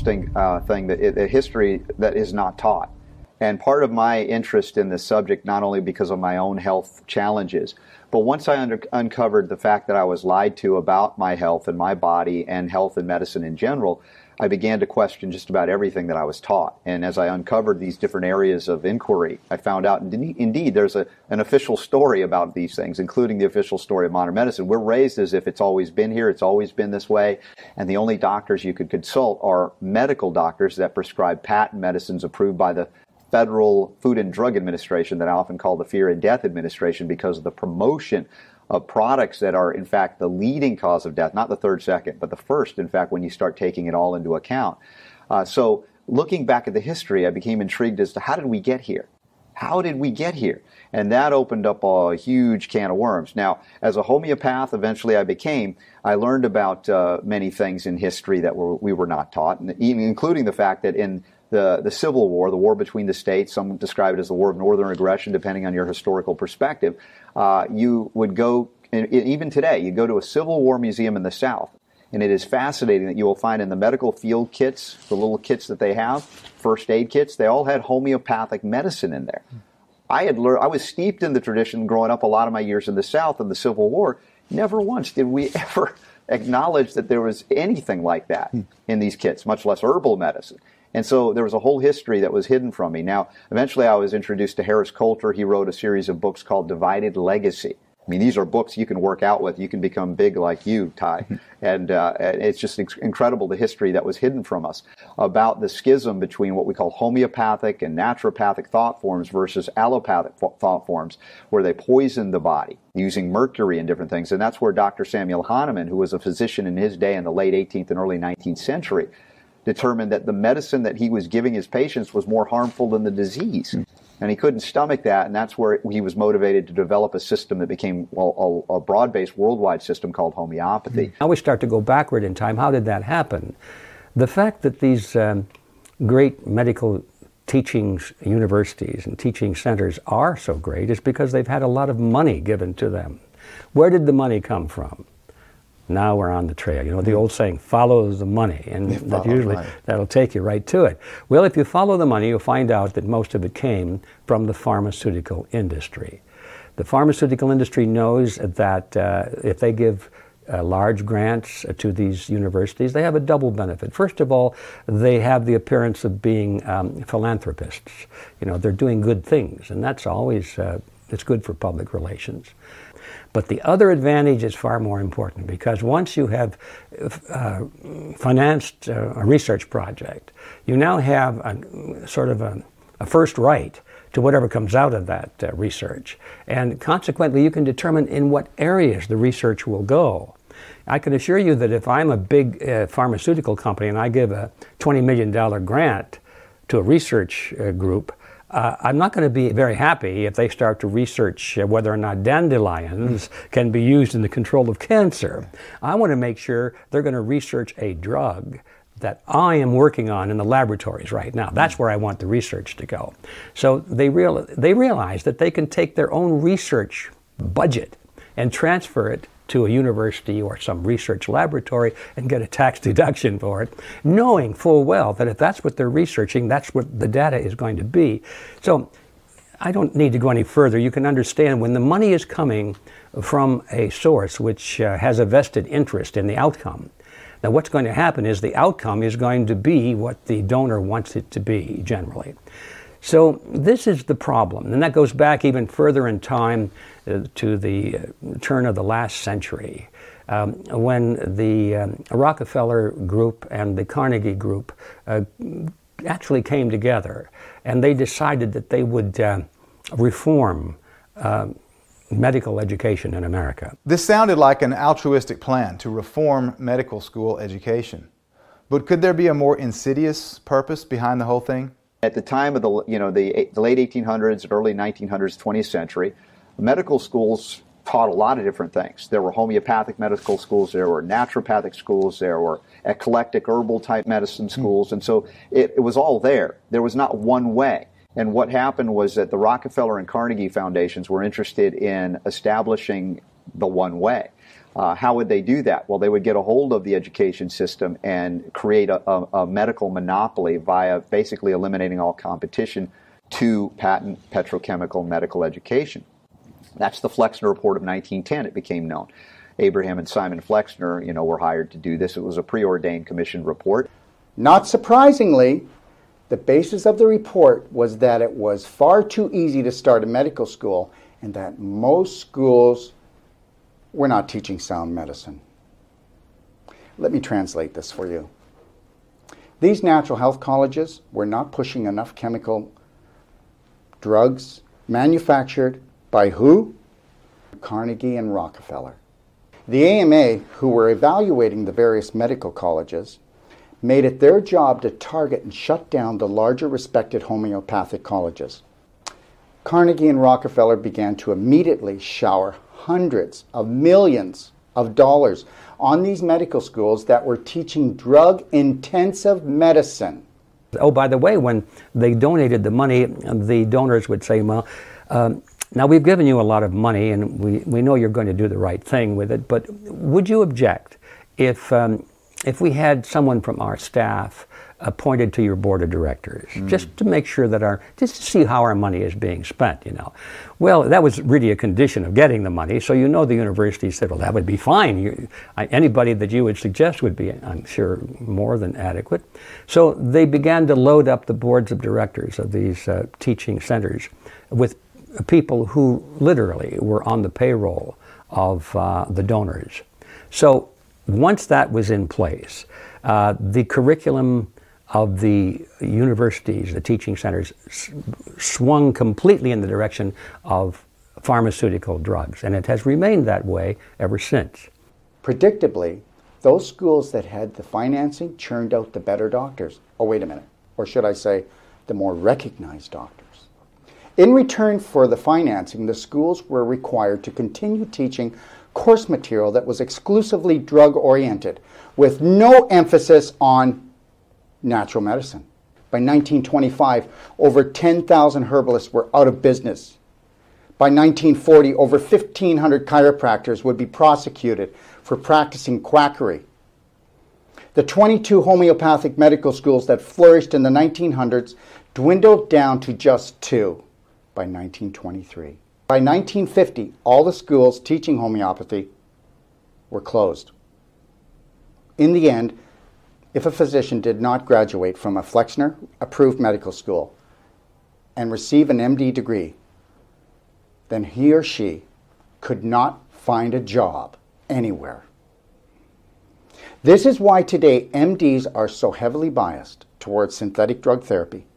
interesting thing, that a history that is not taught. And part of my interest in this subject, not only because of my own health challenges, but once I uncovered the fact that I was lied to about my health and my body and health and medicine in general, I began to question just about everything that I was taught. And as I uncovered these different areas of inquiry, I found out, indeed, there's an official story about these things, including the official story of modern medicine. We're raised as if it's always been here, it's always been this way, and the only doctors you could consult are medical doctors that prescribe patent medicines approved by the Federal Food and Drug Administration, that I often call the Fear and Death Administration, because of the promotion of products that are, in fact, the leading cause of death, not the third, second, but the first, in fact, when you start taking it all into account. So looking back at the history, I became intrigued as to how did we get here? How did we get here? And that opened up a huge can of worms. Now, as a homeopath, eventually I learned about many things in history that we were not taught, and even including the fact that in the Civil War, the war between the states, some describe it as the War of Northern Aggression, depending on your historical perspective, you would go, even today, you go to a Civil War museum in the South, and it is fascinating that you will find in the medical field kits, the little kits that they have, first aid kits, they all had homeopathic medicine in there. I was steeped in the tradition growing up a lot of my years in the South in the Civil War. Never once did we ever acknowledge that there was anything like that in these kits, much less herbal medicine. And so there was a whole history that was hidden from me. Now, eventually I was introduced to Harris Coulter. He wrote a series of books called Divided Legacy. I mean, these are books you can work out with. You can become big like you, Ty. And it's just incredible the history that was hidden from us about the schism between what we call homeopathic and naturopathic thought forms versus allopathic thought forms, where they poisoned the body using mercury and different things. And that's where Dr. Samuel Hahnemann, who was a physician in his day in the late 18th and early 19th century, determined that the medicine that he was giving his patients was more harmful than the disease. And he couldn't stomach that, and that's where he was motivated to develop a system that became a broad-based worldwide system called homeopathy. Now we start to go backward in time. How did that happen? The fact that these great medical teaching universities and teaching centers are so great is because they've had a lot of money given to them. Where did the money come from? Now we're on the trail. You know, the old saying, follow the money, and that'll take you right to it. Well, if you follow the money, you'll find out that most of it came from the pharmaceutical industry. The pharmaceutical industry knows that if they give large grants to these universities, they have a double benefit. First of all, they have the appearance of being philanthropists. You know, they're doing good things, and that's always, it's good for public relations. But the other advantage is far more important, because once you have financed a research project, you now have a first right to whatever comes out of that research. And consequently, you can determine in what areas the research will go. I can assure you that if I'm a big pharmaceutical company and I give a $20 million grant to a research group, I'm not going to be very happy if they start to research whether or not dandelions can be used in the control of cancer. I want to make sure they're going to research a drug that I am working on in the laboratories right now. That's where I want the research to go. So they realize that they can take their own research budget and transfer it to a university or some research laboratory and get a tax deduction for it, knowing full well that if that's what they're researching, that's what the data is going to be. So I don't need to go any further. You can understand when the money is coming from a source which has a vested interest in the outcome. Now what's going to happen is the outcome is going to be what the donor wants it to be generally. So this is the problem, and that goes back even further in time to the turn of the last century, when the Rockefeller Group and the Carnegie Group actually came together, and they decided that they would reform medical education in America. This sounded like an altruistic plan to reform medical school education, but could there be a more insidious purpose behind the whole thing? At the time of the late 1800s, early 1900s, 20th century, medical schools taught a lot of different things. There were homeopathic medical schools, there were naturopathic schools, there were eclectic herbal type medicine schools, and so it was all there. There was not one way. And what happened was that the Rockefeller and Carnegie foundations were interested in establishing the one way. How would they do that? Well, they would get a hold of the education system and create a medical monopoly via basically eliminating all competition to patent petrochemical medical education. That's the Flexner Report of 1910, it became known. Abraham and Simon Flexner, were hired to do this. It was a preordained commission report. Not surprisingly, the basis of the report was that it was far too easy to start a medical school and that most schools were not teaching sound medicine. Let me translate this for you. These natural health colleges were not pushing enough chemical drugs manufactured by who? Carnegie and Rockefeller. The AMA, who were evaluating the various medical colleges, made it their job to target and shut down the larger respected homeopathic colleges. Carnegie and Rockefeller began to immediately shower hundreds of millions of dollars on these medical schools that were teaching drug-intensive medicine. Oh, by the way, when they donated the money, the donors would say, well, now we've given you a lot of money and we know you're going to do the right thing with it, but would you object if we had someone from our staff appointed to your board of directors, just to make sure that just to see how our money is being spent, Well, that was really a condition of getting the money, so the university said, well, that would be fine. Anybody that you would suggest would be, I'm sure, more than adequate. So they began to load up the boards of directors of these teaching centers with people who literally were on the payroll of the donors. So once that was in place, the curriculum of the universities, the teaching centers, swung completely in the direction of pharmaceutical drugs, and it has remained that way ever since. Predictably, those schools that had the financing churned out the better doctors. Oh, wait a minute. Or should I say, the more recognized doctors. In return for the financing, the schools were required to continue teaching course material that was exclusively drug-oriented, with no emphasis on natural medicine. By 1925, over 10,000 herbalists were out of business. By 1940, over 1,500 chiropractors would be prosecuted for practicing quackery. The 22 homeopathic medical schools that flourished in the 1900s dwindled down to just 2 by 1923. By 1950, all the schools teaching homeopathy were closed. In the end, if a physician did not graduate from a Flexner-approved medical school and receive an MD degree, then he or she could not find a job anywhere. This is why today MDs are so heavily biased towards synthetic drug therapy